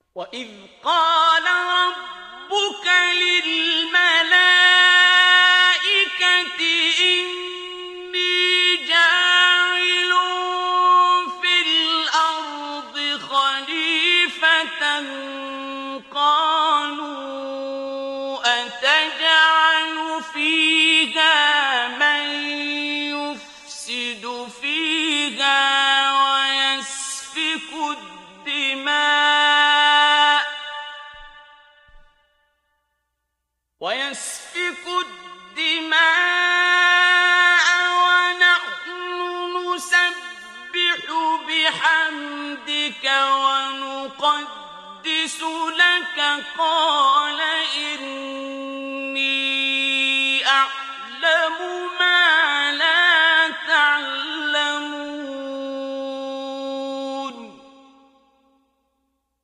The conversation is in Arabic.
وَإِذْ قَالَ رَبُّكَ لِلْمَلَائِكَةِ إِنِّي جَاعِلٌ فِي الْأَرْضِ خَلِيفَةً قَالُوا أَتَجْعَلُ فِيهَا مَن يُفْسِدُ فِيهَا وَيَسْفِكُ الدِّمَاءَ وَنَحْنُ نُسَبِّحُ بِحَمْدِكَ وَنُقَدِّسُ لَكَ قَالَ إِنِّي أَعْلَمُ